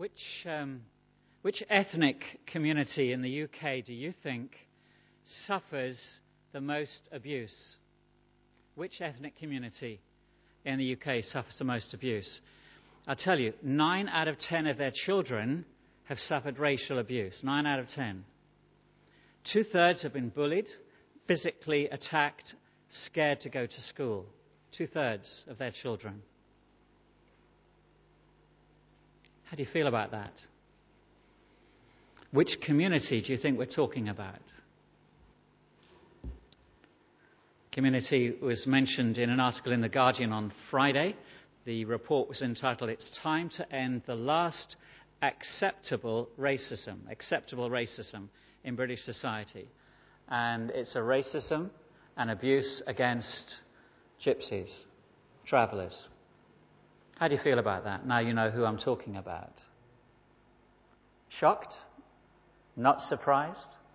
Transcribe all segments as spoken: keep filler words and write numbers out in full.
Which um, which ethnic community in the U K do you think suffers the most abuse? Which ethnic community in the U K suffers the most abuse? I'll tell you, nine out of ten of their children have suffered racial abuse. Nine out of ten. Two-thirds have been bullied, physically attacked, scared to go to school. Two-thirds of their children. How do you feel about that? Which community do you think we're talking about? Community was mentioned in an article in The Guardian on Friday. The report was entitled, "It's Time to End the Last Acceptable Racism." Acceptable racism in British society. And it's a racism and abuse against gypsies, travellers. How do you feel about that? Now you know who I'm talking about. Shocked? Not surprised?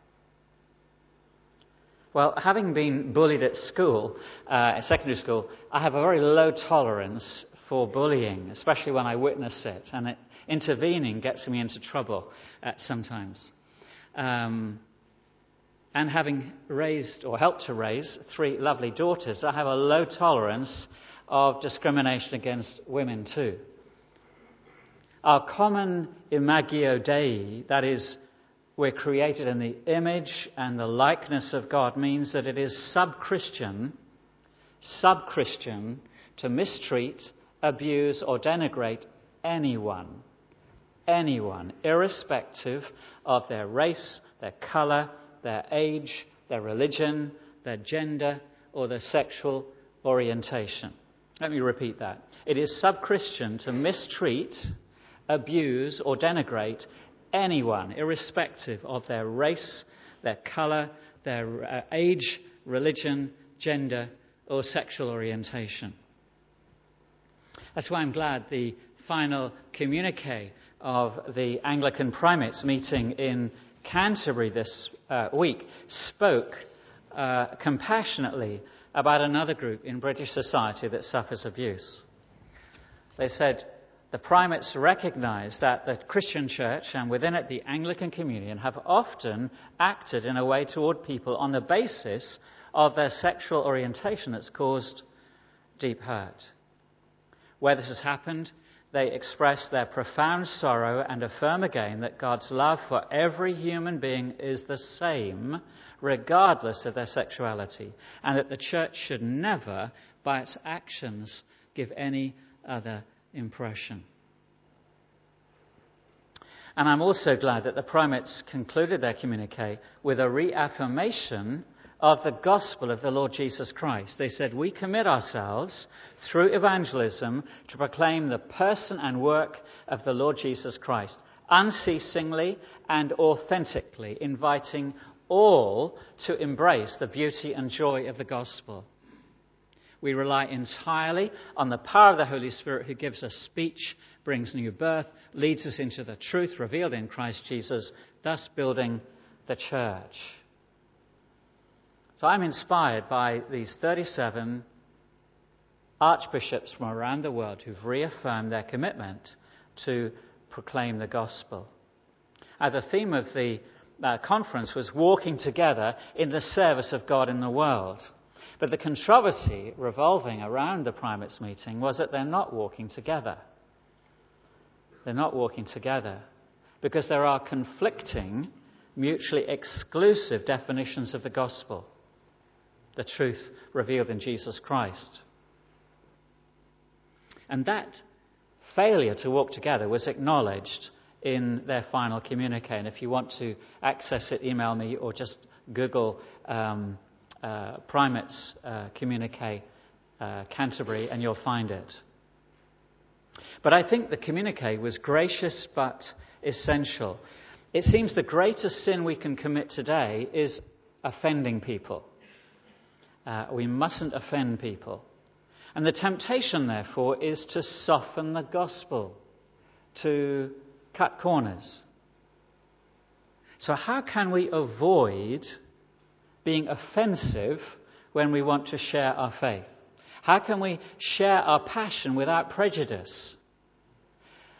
Well, having been bullied at school, uh, at secondary school, I have a very low tolerance for bullying, especially when I witness it, and it, intervening gets me into trouble uh, sometimes. Um, and having raised, or helped to raise, three lovely daughters, I have a low tolerance of discrimination against women too. Our common Imago Dei, that is, we're created in the image and the likeness of God, means that it is sub-Christian, sub-Christian to mistreat, abuse or denigrate anyone, anyone, irrespective of their race, their colour, their age, their religion, their gender or their sexual orientation. Let me repeat that. It is sub-Christian to mistreat, abuse or denigrate anyone, irrespective of their race, their colour, their uh, age, religion, gender or sexual orientation. That's why I'm glad the final communique of the Anglican primates meeting in Canterbury this uh, week spoke uh, compassionately about another group in British society that suffers abuse. They said, the primates recognise that the Christian church and within it the Anglican Communion have often acted in a way toward people on the basis of their sexual orientation that's caused deep hurt. Where this has happened, they express their profound sorrow and affirm again that God's love for every human being is the same, regardless of their sexuality, and that the church should never, by its actions, give any other impression. And I'm also glad that the primates concluded their communique with a reaffirmation of the gospel of the Lord Jesus Christ. They said, we commit ourselves through evangelism to proclaim the person and work of the Lord Jesus Christ, unceasingly and authentically, inviting all to embrace the beauty and joy of the gospel. We rely entirely on the power of the Holy Spirit who gives us speech, brings new birth, leads us into the truth revealed in Christ Jesus, thus building the church. So I'm inspired by these thirty-seven archbishops from around the world who've reaffirmed their commitment to proclaim the gospel. Uh, the theme of the uh, conference was walking together in the service of God in the world. But the controversy revolving around the primates meeting was that they're not walking together. They're not walking together because there are conflicting, mutually exclusive definitions of the gospel, the truth revealed in Jesus Christ. And that failure to walk together was acknowledged in their final communique. And if you want to access it, email me or just Google um, uh, Primates uh, communique uh, Canterbury and you'll find it. But I think the communique was gracious but essential. It seems the greatest sin we can commit today is offending people. Uh, we mustn't offend people. And the temptation, therefore, is to soften the gospel, to cut corners. So how can we avoid being offensive when we want to share our faith? How can we share our passion without prejudice?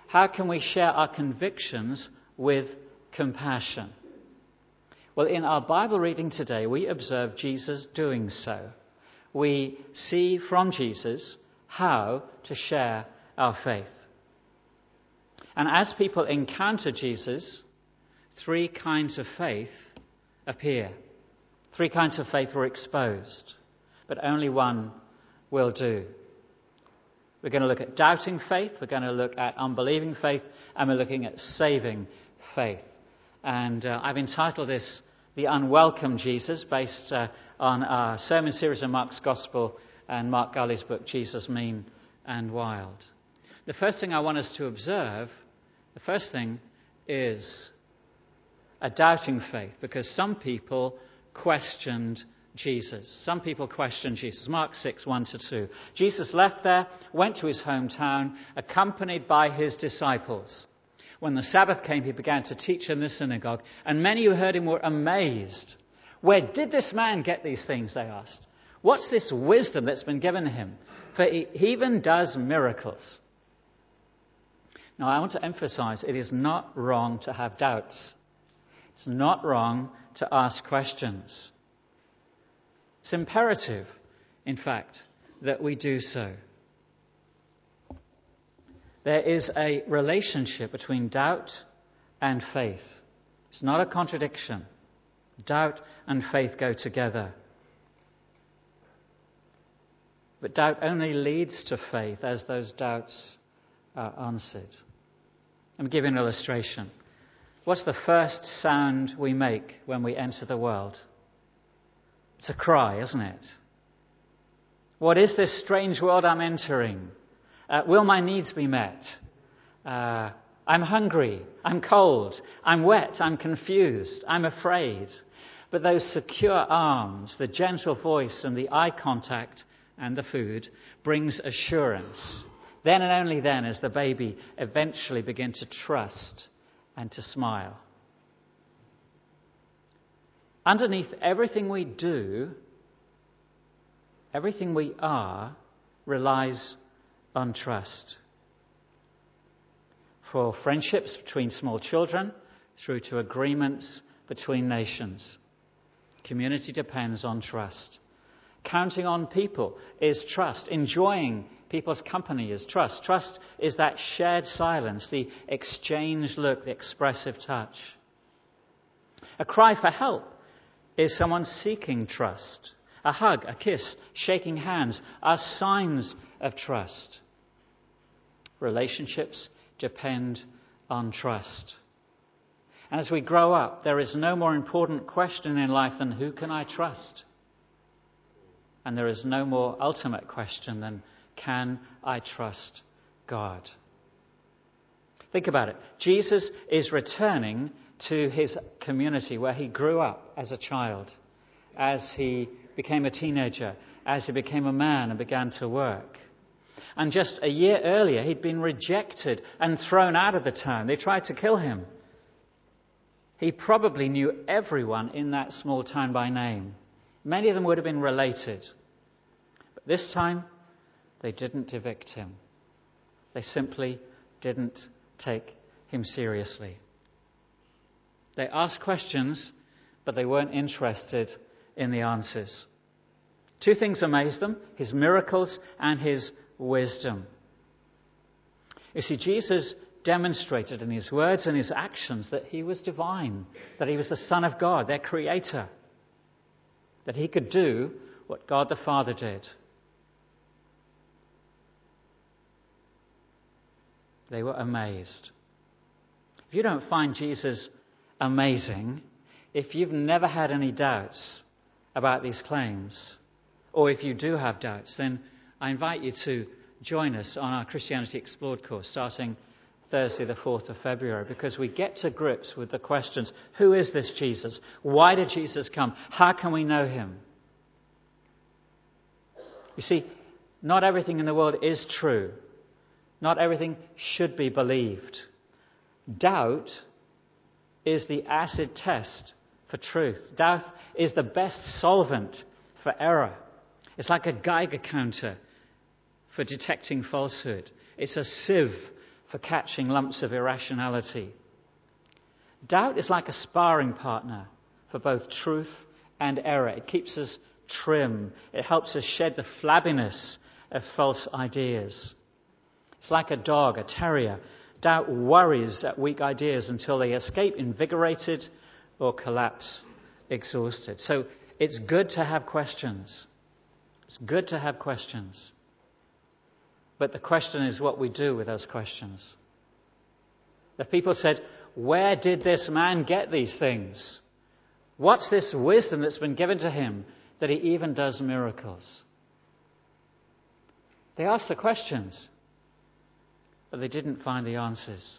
How can we share our convictions with compassion? Well, in our Bible reading today, we observe Jesus doing so. We see from Jesus how to share our faith. And as people encounter Jesus, three kinds of faith appear. Three kinds of faith were exposed, but only one will do. We're going to look at doubting faith, we're going to look at unbelieving faith, and we're looking at saving faith. And uh, I've entitled this The Unwelcome Jesus, based uh, on our sermon series on Mark's Gospel and Mark Gully's book, Jesus Mean and Wild. The first thing I want us to observe, the first thing is a doubting faith, because some people questioned Jesus. Some people questioned Jesus. Mark six, one to two. Jesus left there, went to his hometown, accompanied by his disciples. When the Sabbath came, he began to teach in the synagogue, and many who heard him were amazed. Where did this man get these things, they asked. What's this wisdom that's been given him? For he even does miracles. Now, I want to emphasize, it is not wrong to have doubts. It's not wrong to ask questions. It's imperative, in fact, that we do so. There is a relationship between doubt and faith. It's not a contradiction. Doubt and faith go together. But doubt only leads to faith as those doubts are answered. Let me give you an illustration. What's the first sound we make when we enter the world? It's a cry, isn't it? What is this strange world I'm entering? Uh, will my needs be met? Uh, I'm hungry. I'm cold. I'm wet. I'm confused. I'm afraid. But those secure arms, the gentle voice and the eye contact and the food brings assurance. Then and only then does the baby eventually begin to trust and to smile. Underneath everything we do, everything we are, relies on trust. For friendships between small children, through to agreements between nations, community depends on trust. Counting on people is trust. Enjoying people's company is trust. Trust is that shared silence, the exchanged look, the expressive touch. A cry for help is someone seeking trust. A hug, a kiss, shaking hands are signs of trust. Relationships depend on trust. And as we grow up, there is no more important question in life than who can I trust? And there is no more ultimate question than can I trust God? Think about it. Jesus is returning to his community where he grew up as a child, as he became a teenager, as he became a man and began to work. And just a year earlier, he'd been rejected and thrown out of the town. They tried to kill him. He probably knew everyone in that small town by name. Many of them would have been related. But this time, they didn't evict him. They simply didn't take him seriously. They asked questions, but they weren't interested in the answers. Two things amazed them: his miracles and his wisdom. You see, Jesus demonstrated in his words and his actions that he was divine, that he was the Son of God, their creator, that he could do what God the Father did. They were amazed. If you don't find Jesus amazing, if you've never had any doubts about these claims, or if you do have doubts, then I invite you to join us on our Christianity Explored course starting Thursday the fourth of February, because we get to grips with the questions: who is this Jesus? Why did Jesus come? How can we know him? You see, not everything in the world is true. Not everything should be believed. Doubt is the acid test for truth. Doubt is the best solvent for error. It's like a Geiger counter for detecting falsehood. It's a sieve for catching lumps of irrationality. Doubt is like a sparring partner for both truth and error. It keeps us trim. It helps us shed the flabbiness of false ideas. It's like a dog, a terrier. Doubt worries at weak ideas until they escape invigorated or collapse exhausted. So it's good to have questions. It's good to have questions. But the question is what we do with those questions. The people said, where did this man get these things? What's this wisdom that's been given to him that he even does miracles? They asked the questions, but they didn't find the answers.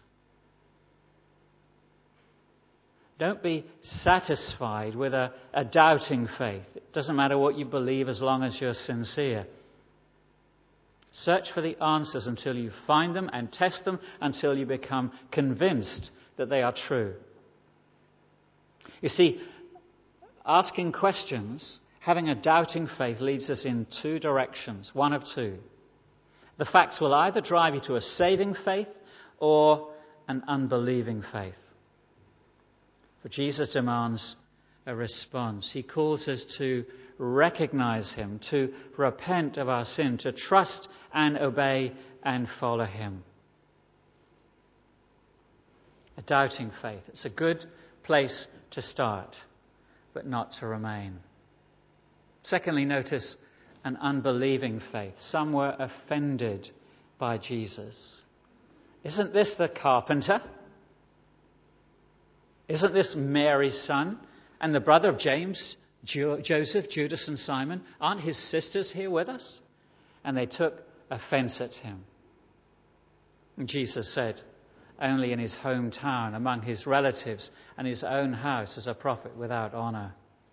Don't be satisfied with a, a doubting faith. It doesn't matter what you believe as long as you're sincere. Search for the answers until you find them and test them until you become convinced that they are true. You see, asking questions, having a doubting faith leads us in two directions, one of two. The facts will either drive you to a saving faith or an unbelieving faith. For Jesus demands a response. He calls us to recognize him, to repent of our sin, to trust and obey and follow him. A doubting faith. It's a good place to start, but not to remain. Secondly, notice an unbelieving faith. Some were offended by Jesus. Isn't this the carpenter? Isn't this Mary's son and the brother of James, jo- Joseph, Judas and Simon? Aren't his sisters here with us? And they took offense at him. And Jesus said, only in his hometown, among his relatives and his own house, is a prophet without honor.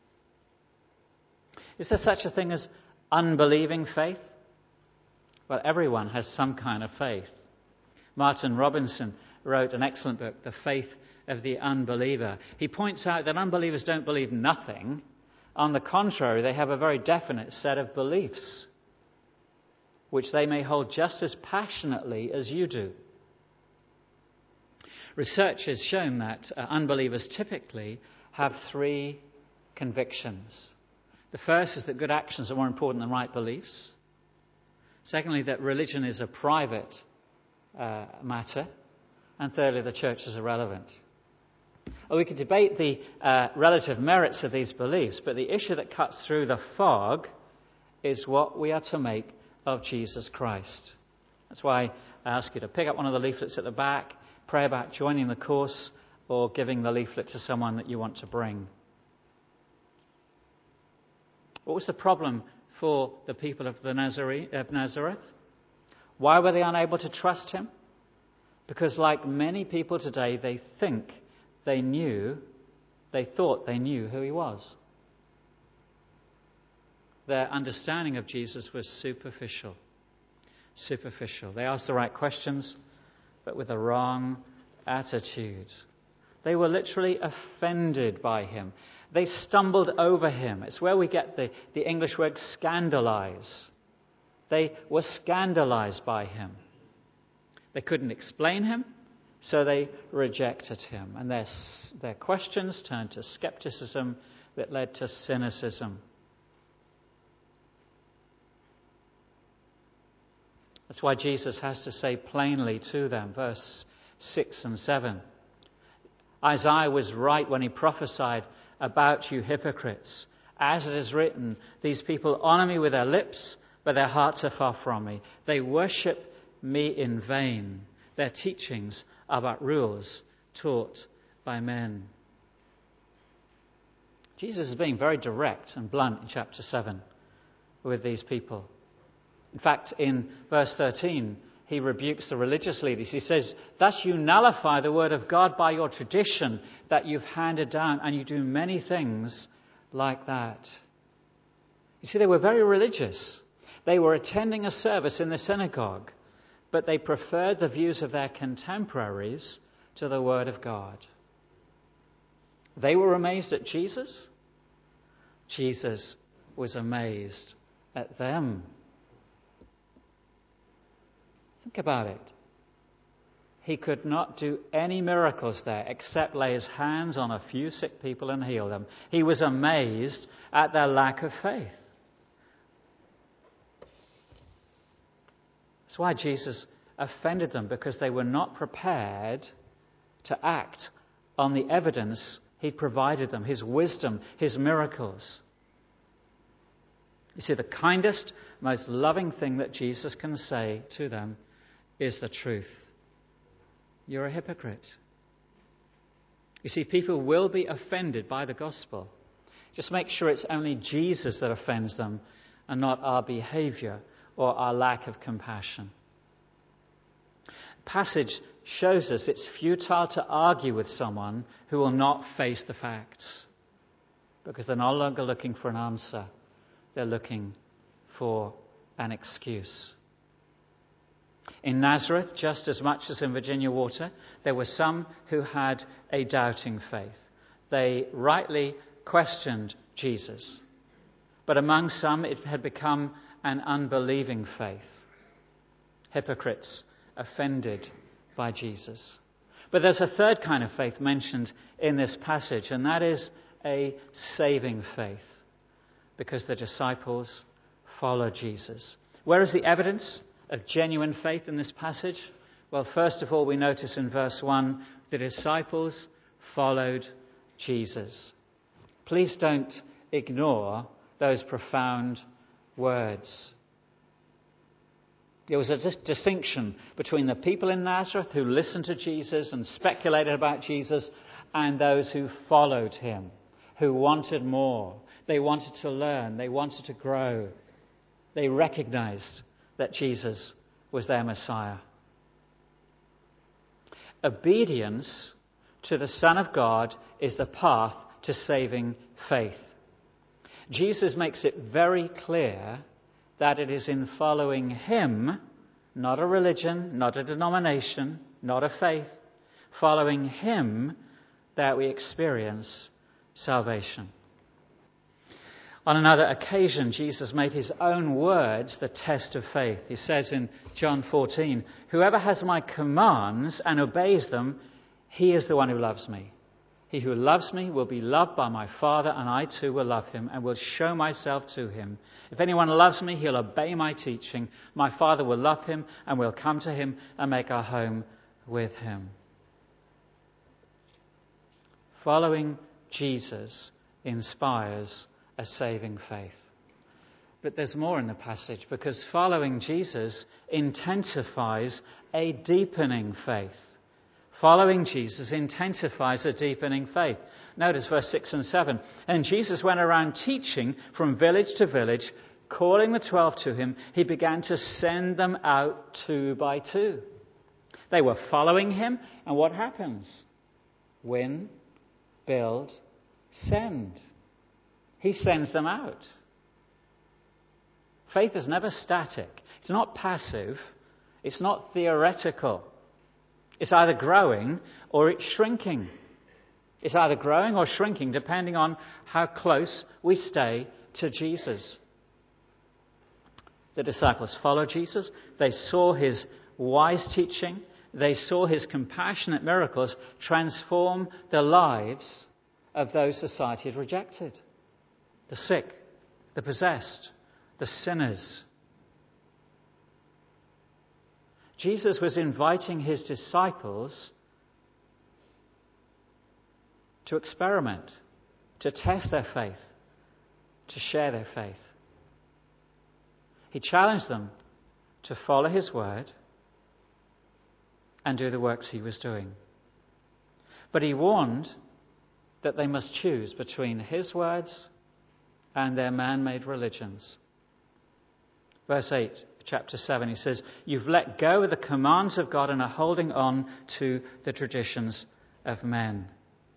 Is there such a thing as unbelieving faith? Well, everyone has some kind of faith. Martin Robinson wrote an excellent book, The Faith of the Unbeliever. He points out that unbelievers don't believe nothing. On the contrary, they have a very definite set of beliefs, which they may hold just as passionately as you do. Research has shown that uh, unbelievers typically have three convictions. The first is that good actions are more important than right beliefs. Secondly, that religion is a private uh, matter. And thirdly, the church is irrelevant. Well, we could debate the uh, relative merits of these beliefs, but the issue that cuts through the fog is what we are to make of Jesus Christ. That's why I ask you to pick up one of the leaflets at the back, pray about joining the course or giving the leaflet to someone that you want to bring. What was the problem for the people of, the Nazareth, of Nazareth? Why were they unable to trust him? Because like many people today, they think they knew, they thought they knew who he was. Their understanding of Jesus was superficial. Superficial. They asked the right questions, but with the wrong attitude. They were literally offended by him. They stumbled over him. It's where we get the, the English word scandalize. They were scandalized by him. They couldn't explain him, so they rejected him. And their, their questions turned to skepticism that led to cynicism. That's why Jesus has to say plainly to them, verse six and seven. Isaiah was right when he prophesied about you hypocrites. As it is written, these people honor me with their lips, but their hearts are far from me. They worship me in vain. Their teachings are but rules taught by men. Jesus is being very direct and blunt in chapter seven with these people. In fact, in verse thirteen, he rebukes the religious leaders. He says, thus you nullify the word of God by your tradition that you've handed down, and you do many things like that. You see, they were very religious. They were attending a service in the synagogue, but they preferred the views of their contemporaries to the word of God. They were amazed at Jesus. Jesus was amazed at them. Think about it. he could not do any miracles there except lay his hands on a few sick people and heal them. He was amazed at their lack of faith. That's why Jesus offended them, because they were not prepared to act on the evidence he provided them, his wisdom, his miracles. You see, the kindest, most loving thing that Jesus can say to them is the truth. You're a hypocrite. You see, people will be offended by the gospel. Just make sure it's only Jesus that offends them and not our behavior or our lack of compassion. The passage shows us it's futile to argue with someone who will not face the facts, because they're no longer looking for an answer. They're looking for an excuse. In Nazareth, just as much as in Virginia Water, there were some who had a doubting faith. They rightly questioned Jesus. But among some, it had become an unbelieving faith. Hypocrites offended by Jesus. But there's a third kind of faith mentioned in this passage, and that is a saving faith, because the disciples followed Jesus. Where is the evidence of genuine faith in this passage? Well, first of all, we notice in verse one, the disciples followed Jesus. Please don't ignore those profound words. There was a dis- distinction between the people in Nazareth who listened to Jesus and speculated about Jesus, and those who followed him, who wanted more. They wanted to learn. They wanted to grow. They recognized that Jesus was their Messiah. Obedience to the Son of God is the path to saving faith. Jesus makes it very clear that it is in following him, not a religion, not a denomination, not a faith, following him that we experience salvation. On another occasion, Jesus made his own words the test of faith. He says in John fourteen, "Whoever has my commands and obeys them, he is the one who loves me. He who loves me will be loved by my Father, and I too will love him and will show myself to him. If anyone loves me, he'll obey my teaching. My Father will love him, and we'll come to him and make our home with him." Following Jesus inspires a saving faith. But there's more in the passage, because following Jesus intensifies a deepening faith. Following Jesus intensifies a deepening faith. Notice verse six and seven. "And Jesus went around teaching from village to village, calling the twelve to him. He began to send them out two by two." They were following him, and what happens? Win, build, send. He sends them out. Faith is never static. It's not passive. It's not theoretical. It's either growing or it's shrinking. It's either growing or shrinking depending on how close we stay to Jesus. The disciples followed Jesus. They saw his wise teaching. They saw his compassionate miracles transform the lives of those society had rejected. The sick, the possessed, the sinners. Jesus was inviting his disciples to experiment, to test their faith, to share their faith. He challenged them to follow his word and do the works he was doing. But he warned that they must choose between his words and their man-made religions. Verse eight, chapter seven, he says, "You've let go of the commands of God and are holding on to the traditions of men."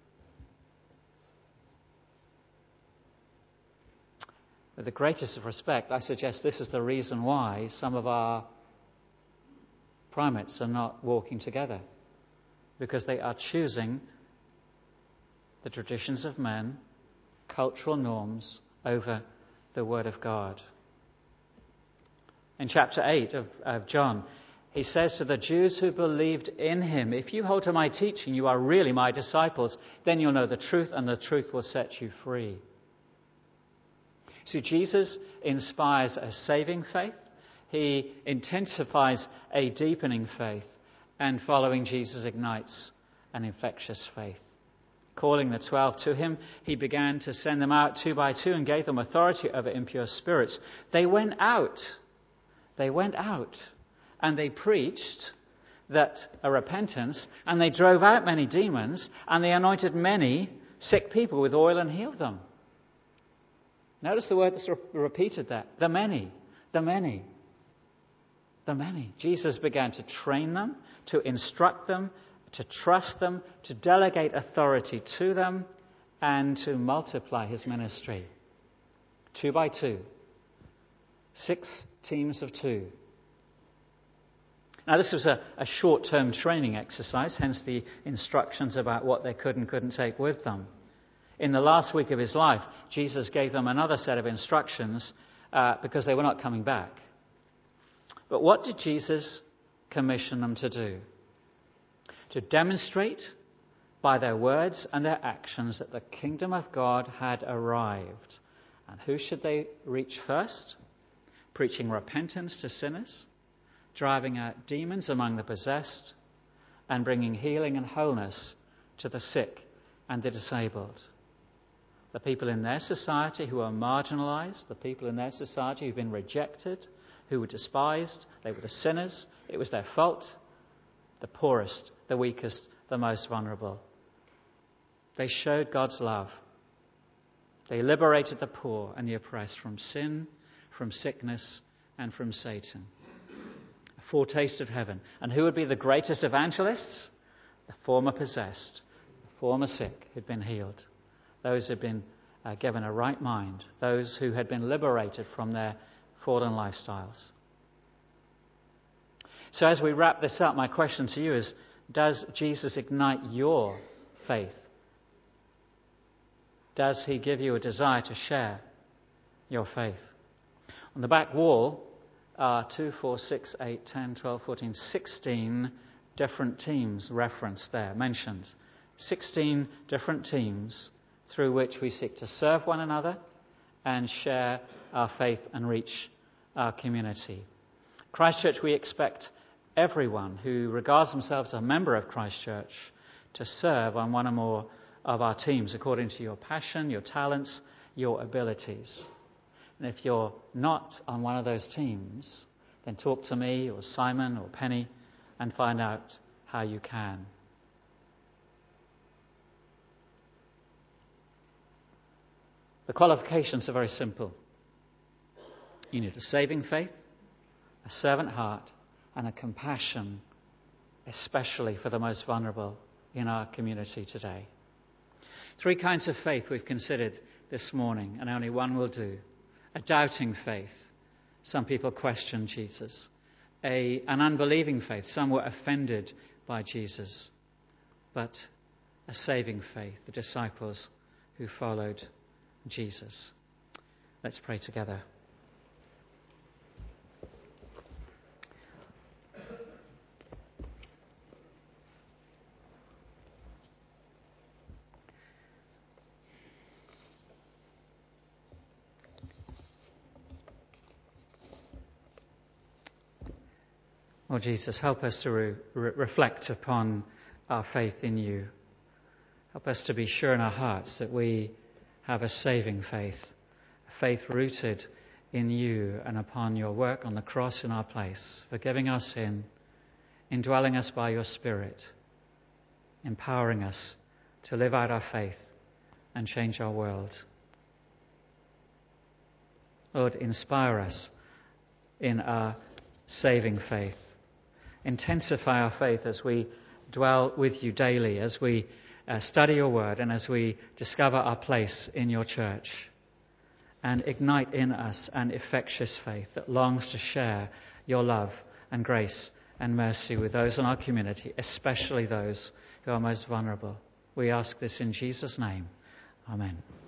With the greatest of respect, I suggest this is the reason why some of our primates are not walking together, because they are choosing the traditions of men, cultural norms, over the Word of God. In chapter eight of, of John, He says to the Jews who believed in him, if you hold to my teaching, you are really my disciples. Then you'll know the truth, and the truth will set you free. See, Jesus inspires a saving faith. He intensifies a deepening faith. And following Jesus ignites an infectious faith. Calling the twelve to him, he began to send them out two by two and gave them authority over impure spirits. They went out. They went out and they preached that a repentance, and they drove out many demons, and they anointed many sick people with oil and healed them. Notice the word that's re- repeated there. The many. The many. The many. Jesus began to train them, to instruct them, to trust them, to delegate authority to them, and to multiply his ministry. Two by two. Six teams of two. Now, this was a, a short-term training exercise, hence the instructions about what they could and couldn't take with them. In the last week of his life, Jesus gave them another set of instructions uh, because they were not coming back. But what did Jesus commission them to do? To demonstrate by their words and their actions that the kingdom of God had arrived. And who should they reach first? Preaching repentance to sinners, driving out demons among the possessed, and bringing healing and wholeness to the sick and the disabled. The people in their society who are marginalized, the people in their society who've been rejected, who were despised, they were the sinners, it was their fault, the poorest, the weakest, the most vulnerable. They showed God's love. They liberated the poor and the oppressed from sin, from sickness, and from Satan. A foretaste of heaven. And who would be the greatest evangelists? The former possessed, the former sick who'd been healed. Those who'd been uh, given a right mind. Those who had been liberated from their fallen lifestyles. So as we wrap this up, my question to you is, does Jesus ignite your faith? Does he give you a desire to share your faith? On the back wall are two, four, six, eight, ten, twelve, fourteen, sixteen different teams referenced there, mentioned. sixteen different teams through which we seek to serve one another and share our faith and reach our community. Christchurch, we expect everyone who regards themselves as a member of Christchurch to serve on one or more of our teams according to your passion, your talents, your abilities. And if you're not on one of those teams, then talk to me or Simon or Penny and find out how you can. The qualifications are very simple. You need a saving faith, a servant heart, and a compassion, especially for the most vulnerable in our community today. Three kinds of faith we've considered this morning, and only one will do. A doubting faith. Some people question Jesus. A, an unbelieving faith. Some were offended by Jesus. But a saving faith. The disciples who followed Jesus. Let's pray together. Lord Jesus, help us to re- re- reflect upon our faith in you. Help us to be sure in our hearts that we have a saving faith, a faith rooted in you and upon your work on the cross in our place, forgiving our sin, indwelling us by your Spirit, empowering us to live out our faith and change our world. Lord, inspire us in our saving faith. Intensify our faith as we dwell with you daily, as we uh, study your word, and as we discover our place in your church. And ignite in us an infectious faith that longs to share your love and grace and mercy with those in our community, especially those who are most vulnerable. We ask this in Jesus' name. Amen.